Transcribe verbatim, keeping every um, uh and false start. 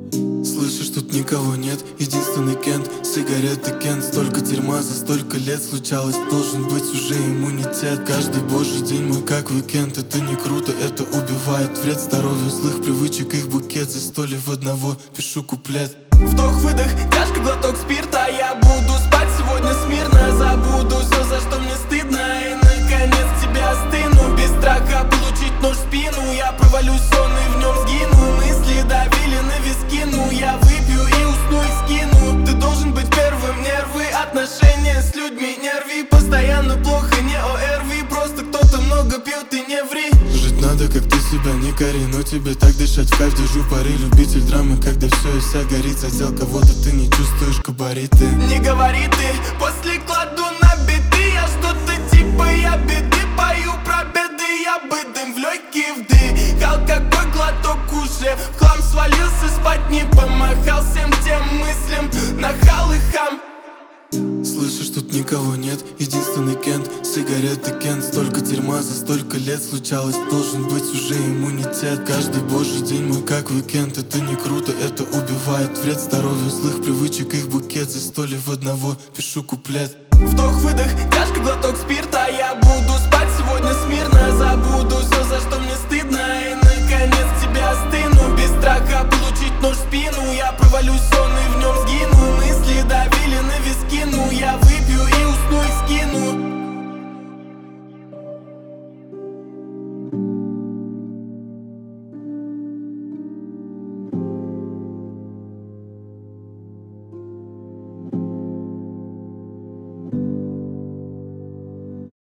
Слышишь, тут никого нет, единственный Кент. Сигареты Кент, столько дерьма за столько лет случалось. Должен быть уже иммунитет. Каждый божий день мой как уикенд. Это не круто, это убивает. Вред здоровью, злых привычек, их букет. За сто ли в одного пишу куплет. Вдох-выдох, тяжко глоток спирта. Я буду спать сегодня смирно. Забуду все, за что мне стыдно. И наконец тебя остыну. Без страха получить нож в спину. Я провалюсь в сон и в нем сгину. Мысли давили на виски. Ну я выпью и усну и скину. Ты должен быть первым, нервы. Отношения с людьми не рви. Постоянно плохо, не ОРВИ. Просто кто-то много пьет и не ври. Жить надо, как ты себя не кори. Но тебе так дышать в кайф, держу пари. Любитель драмы, когда все и вся горит. Задел кого-то, ты не чувствуешь габариты. Не говори ты, после кладу на биты. Я что-то типа я беды. Пою про беды, я бы дым в легкие вдыхал. Какой глоток уже в хлам свалился. Спать не помахал всем тем мыслям. Нахал и хам. Слышишь, тут никого нет, единственный Кент. Сигареты Кент, столько дерьма за столько лет случалось. Должен быть уже иммунитет. Каждый божий день мой как уикенд. Это не круто, это убивает. Вред здоровью, злых привычек, их букет. За сто ли в одного пишу куплет. Вдох-выдох, тяжко глоток спирта. Я буду спать сегодня смирно. Забуду все, за что мне стыдно. И наконец тебя остыну. Без страха получить нож в спину. Я провалюсь в сон